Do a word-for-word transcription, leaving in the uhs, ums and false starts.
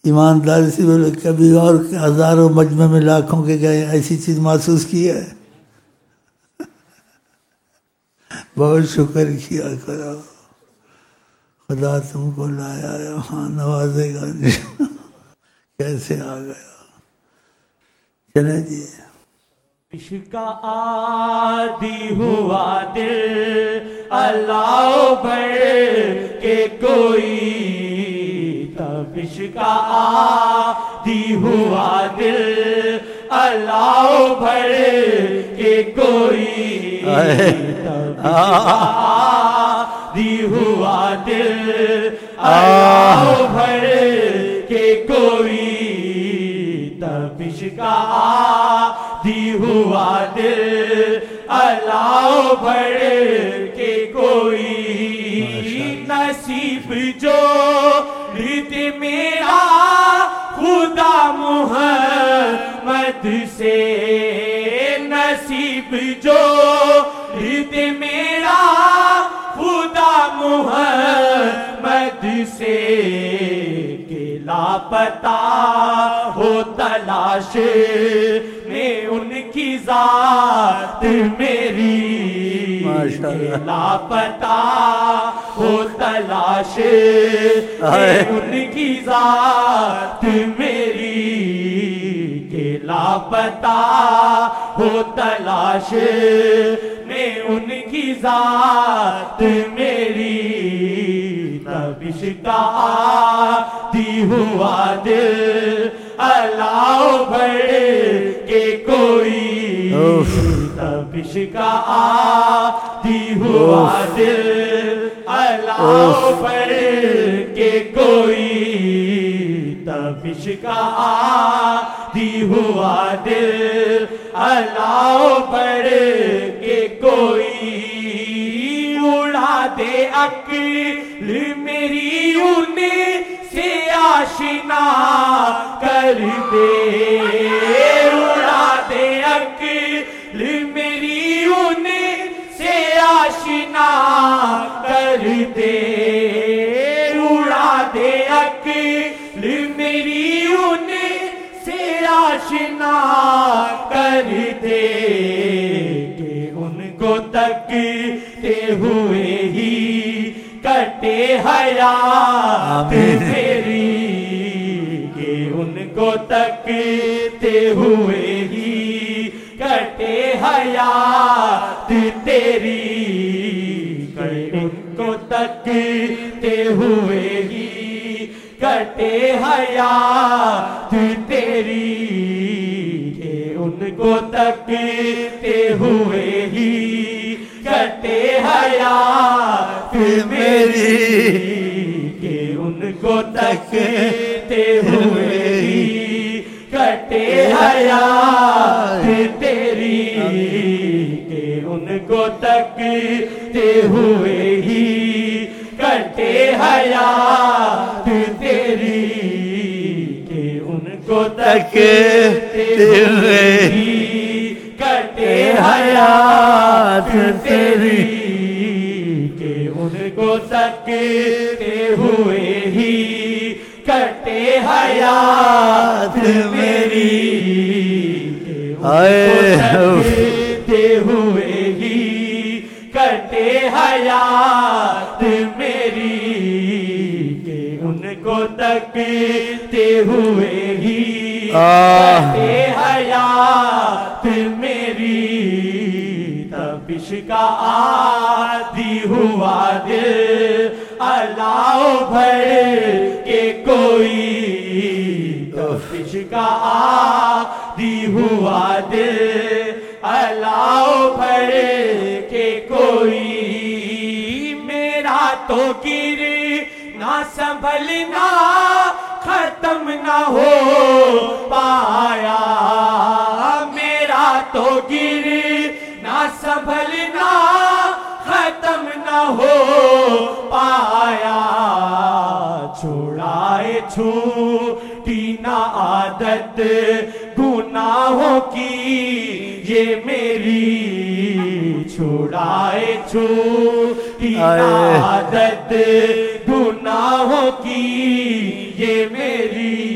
ایمانداری سے بولے کبھی اور ہزاروں مجمع میں لاکھوں کے گئے ایسی چیز محسوس کی ہے؟ بہت شکر کیا کرو، خدا تم کو لایا یہاں نوازے گا کیسے آ گیا. چلے جی. عشق کا عادی ہوا دل اللہ بھر کے کوئی، تب عشق کا عادی ہوا دل اللہ بھر کے کوئی، تب عشق کا عادی ہوا دل اللہ بھر کے کوئی، تب عشق کا عادی ہوا دل اللہ بھر کے کوئی. نصیب جو رت میرا خدا محمد سے، نصیب جو رت میرا خدا محمد سے، کہ لاپتہ ہو تلاش میں ان کی ذات میری، کہ لاپتہ ہو تلاش میں ان کی ذات میری، کہ لاپتہ ہو تلاش میں ان کی ذات میری، تب عشق کا عادی ہوا دل اللہ بھر کے کوئی، تب عشق کا عادی ہوا دل اللہ بھر کے کوئی، تب عشق کا عادی ہوا دل اللہ بھر کے کوئی. اڑا دے عقل میری ان سے آشنا کر دے، اڑا دے عقل میری ان سے آشنا کر دے، اڑا دے عقل میری ان سے آشنا کر دے، کہ ان کو تکتے ہوئے ہی کٹے حیات میری، کہ ان کو تکتے ہوئے ہی کٹے حیات تیری، کہ ان کو تکتے ہوئے ہی کٹے حیات تیری، کہ ان کو تکتے ہوئے ہی کٹے حیات میری، کہ ان کو تکتے ہوئے ہی کٹے حیات تیری، کہ ان کو تکتے ہوئے ہی کٹے حیات تیری، کہ ان کو تکتے ہوئے ہی کٹے حیات تیری، کہ ان کو تکتے ہوئے ہی کٹے حیات میری، کہ ان کو تکتے ہوئے ہی کٹے حیات میری، کہ ان کو تکتے ہوئے ہی کٹے حیات میری، تب عشق کا عادی ہوا دل اللہ بھر کے کوئی، تب عشق کا عادی ہوا دل اللہ بھر کے کوئی. میرا تو گر نہ سنبھلنا ختم نہ ہو پایا، میرا تو گر نہ سنبھلنا ختم نہ ہو پایا، چھوڑائے چھوٹی نہ عادت گناہوں کی یہ میری، چھوڑائے چھوٹی نہ عادت گناہوں کی یہ میری،